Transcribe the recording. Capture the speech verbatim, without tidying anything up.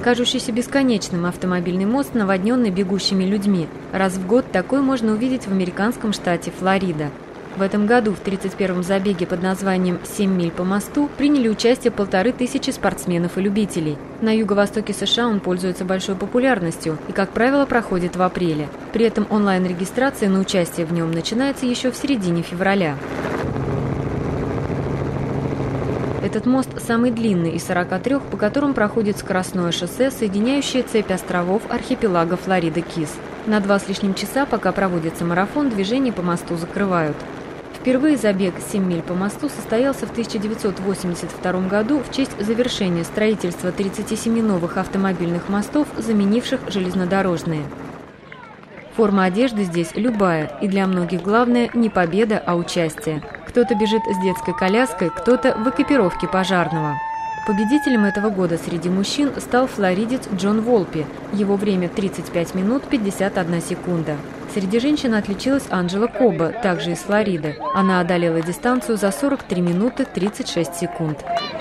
Кажущийся бесконечным автомобильный мост, наводненный бегущими людьми. Раз в год такой можно увидеть в американском штате Флорида. В этом году в тридцать первом забеге под названием «семь миль по мосту» приняли участие полторы тысячи спортсменов и любителей. На юго-востоке США он пользуется большой популярностью и, как правило, проходит в апреле. При этом онлайн-регистрация на участие в нем начинается еще в середине февраля. Этот мост самый длинный из сорока трёх, по которым проходит скоростное шоссе, соединяющее цепь островов архипелага Флорида-Кис. На два с лишним часа, пока проводится марафон, движение по мосту закрывают. Впервые забег «семь миль по мосту» состоялся в тысяча девятьсот восемьдесят втором году в честь завершения строительства тридцати семи новых автомобильных мостов, заменивших железнодорожные. Форма одежды здесь любая, и для многих главное не победа, а участие. Кто-то бежит с детской коляской, кто-то в экипировке пожарного. Победителем этого года среди мужчин стал флоридец Джон Волпи. Его время тридцать пять минут пятьдесят одна секунда. Среди женщин отличилась Анджела Коба, также из Флориды. Она одолела дистанцию за сорок три минуты тридцать шесть секунд.